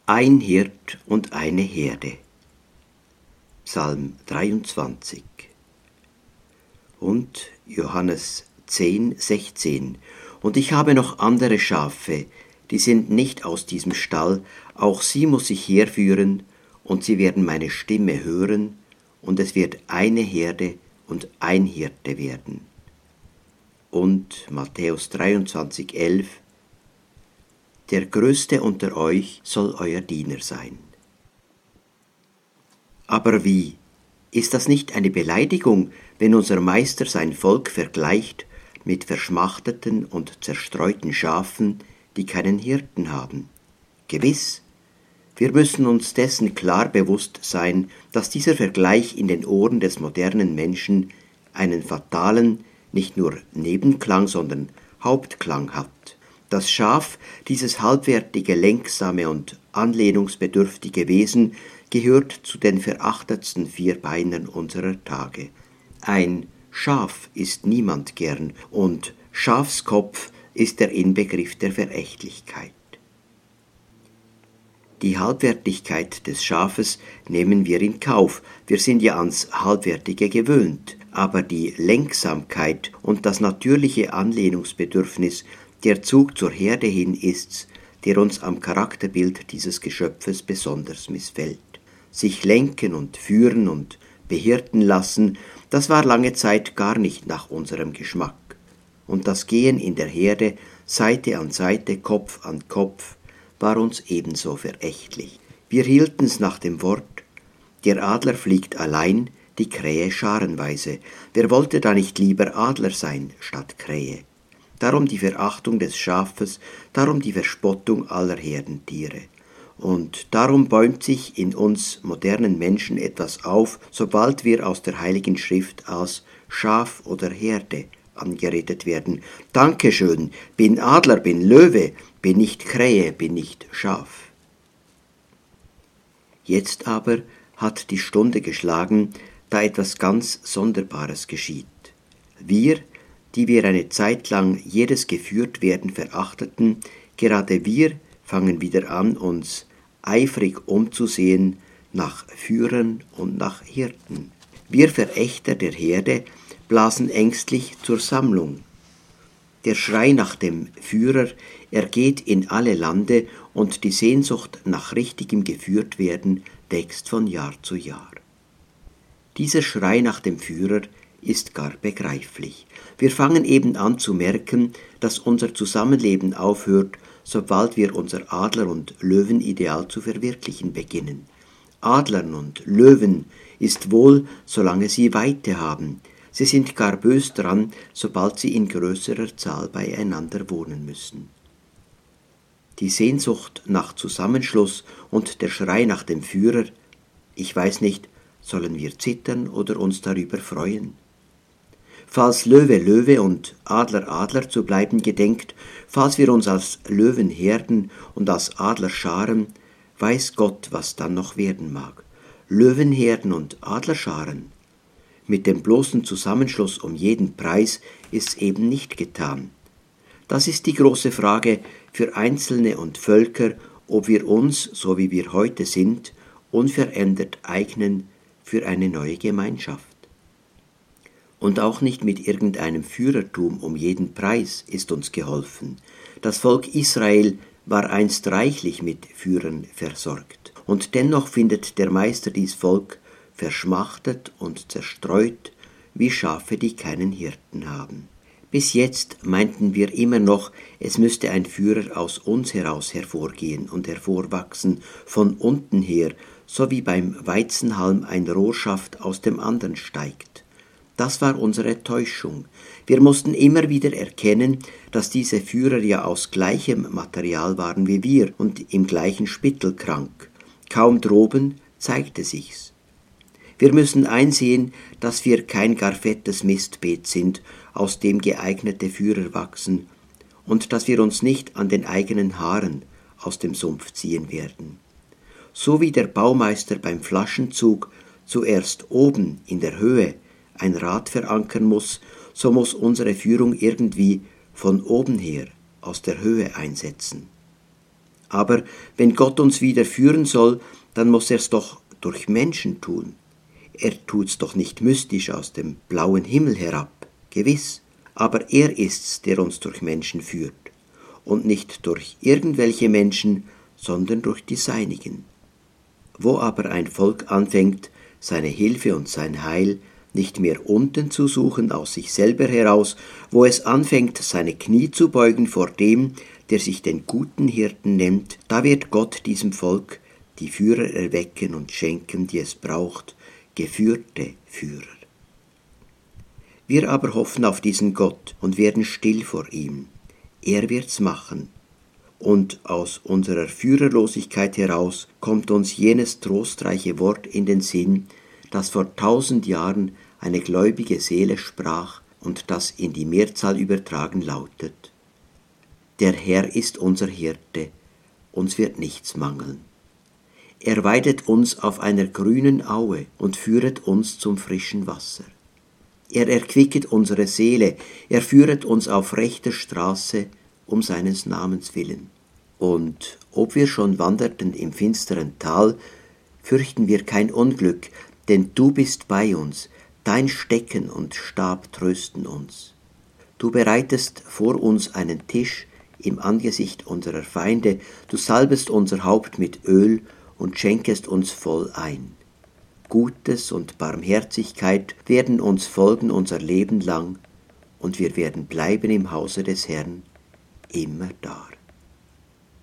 Ein Hirt und eine Herde. Psalm 23. Und Johannes 10,16. Und ich habe noch andere Schafe, die sind nicht aus diesem Stall, auch sie muss ich herführen, und sie werden meine Stimme hören, und es wird eine Herde und ein Hirte werden. Und Matthäus 23,11. Der Größte unter euch soll euer Diener sein. Aber wie? Ist das nicht eine Beleidigung, wenn unser Meister sein Volk vergleicht mit verschmachteten und zerstreuten Schafen, die keinen Hirten haben? Gewiss, wir müssen uns dessen klar bewusst sein, dass dieser Vergleich in den Ohren des modernen Menschen einen fatalen, nicht nur Nebenklang, sondern Hauptklang hat. Das Schaf, dieses halbwertige, lenksame und anlehnungsbedürftige Wesen, gehört zu den verachtetsten Vierbeinern unserer Tage. Ein Schaf ist niemand gern, und Schafskopf ist der Inbegriff der Verächtlichkeit. Die Halbwertigkeit des Schafes nehmen wir in Kauf, wir sind ja ans Halbwertige gewöhnt, aber die Lenksamkeit und das natürliche Anlehnungsbedürfnis, der Zug zur Herde hin ist's, der uns am Charakterbild dieses Geschöpfes besonders missfällt. Sich lenken und führen und behirten lassen, das war lange Zeit gar nicht nach unserem Geschmack. Und das Gehen in der Herde, Seite an Seite, Kopf an Kopf, war uns ebenso verächtlich. Wir hielten's nach dem Wort, der Adler fliegt allein, die Krähe scharenweise. Wer wollte da nicht lieber Adler sein statt Krähe? Darum die Verachtung des Schafes, darum die Verspottung aller Herdentiere. Und darum bäumt sich in uns modernen Menschen etwas auf, sobald wir aus der Heiligen Schrift als Schaf oder Herde angeredet werden. Dankeschön, bin Adler, bin Löwe, bin nicht Krähe, bin nicht Schaf. Jetzt aber hat die Stunde geschlagen, da etwas ganz Sonderbares geschieht. Wir, die wir eine Zeit lang jedes Geführtwerden verachteten, gerade wir fangen wieder an, uns eifrig umzusehen nach Führern und nach Hirten. Wir Verächter der Herde blasen ängstlich zur Sammlung. Der Schrei nach dem Führer ergeht in alle Lande und die Sehnsucht nach richtigem Geführtwerden wächst von Jahr zu Jahr. Dieser Schrei nach dem Führer ist gar begreiflich. Wir fangen eben an zu merken, dass unser Zusammenleben aufhört, sobald wir unser Adler- und Löwenideal zu verwirklichen beginnen. Adlern und Löwen ist wohl, solange sie Weite haben. Sie sind gar bös dran, sobald sie in größerer Zahl beieinander wohnen müssen. Die Sehnsucht nach Zusammenschluss und der Schrei nach dem Führer, ich weiß nicht, sollen wir zittern oder uns darüber freuen? Falls Löwe Löwe und Adler Adler zu bleiben gedenkt, falls wir uns als Löwen herden und als Adler scharen, weiß Gott, was dann noch werden mag. Löwenherden und Adlerscharen. Mit dem bloßen Zusammenschluss um jeden Preis ist's eben nicht getan. Das ist die große Frage für Einzelne und Völker, ob wir uns, so wie wir heute sind, unverändert eignen für eine neue Gemeinschaft. Und auch nicht mit irgendeinem Führertum um jeden Preis ist uns geholfen. Das Volk Israel war einst reichlich mit Führern versorgt. Und dennoch findet der Meister dies Volk verschmachtet und zerstreut, wie Schafe, die keinen Hirten haben. Bis jetzt meinten wir immer noch, es müsste ein Führer aus uns heraus hervorgehen und hervorwachsen, von unten her, so wie beim Weizenhalm ein Rohrschaft aus dem anderen steigt. Das war unsere Täuschung. Wir mussten immer wieder erkennen, dass diese Führer ja aus gleichem Material waren wie wir und im gleichen Spittelkrank. Kaum droben zeigte sich's. Wir müssen einsehen, dass wir kein gar fettes Mistbeet sind, aus dem geeignete Führer wachsen, und dass wir uns nicht an den eigenen Haaren aus dem Sumpf ziehen werden. So wie der Baumeister beim Flaschenzug zuerst oben in der Höhe ein Rad verankern muss, so muss unsere Führung irgendwie von oben her aus der Höhe einsetzen. Aber wenn Gott uns wieder führen soll, dann muss er es doch durch Menschen tun. Er tut's doch nicht mystisch aus dem blauen Himmel herab, gewiss, aber er ist's, der uns durch Menschen führt, und nicht durch irgendwelche Menschen, sondern durch die Seinigen. Wo aber ein Volk anfängt, seine Hilfe und sein Heil nicht mehr unten zu suchen aus sich selber heraus, wo es anfängt, seine Knie zu beugen vor dem, der sich den guten Hirten nennt, da wird Gott diesem Volk die Führer erwecken und schenken, die es braucht, geführte Führer. Wir aber hoffen auf diesen Gott und werden still vor ihm. Er wird's machen. Und aus unserer Führerlosigkeit heraus kommt uns jenes trostreiche Wort in den Sinn, das vor 1000 Jahren eine gläubige Seele sprach und das in die Mehrzahl übertragen lautet: Der Herr ist unser Hirte, uns wird nichts mangeln. Er weidet uns auf einer grünen Aue und führet uns zum frischen Wasser. Er erquicket unsere Seele, er führet uns auf rechter Straße um seines Namens willen. Und ob wir schon wanderten im finsteren Tal, fürchten wir kein Unglück, denn du bist bei uns, dein Stecken und Stab trösten uns. Du bereitest vor uns einen Tisch im Angesicht unserer Feinde, du salbest unser Haupt mit Öl und schenkest uns voll ein. Gutes und Barmherzigkeit werden uns folgen unser Leben lang, und wir werden bleiben im Hause des Herrn immerdar.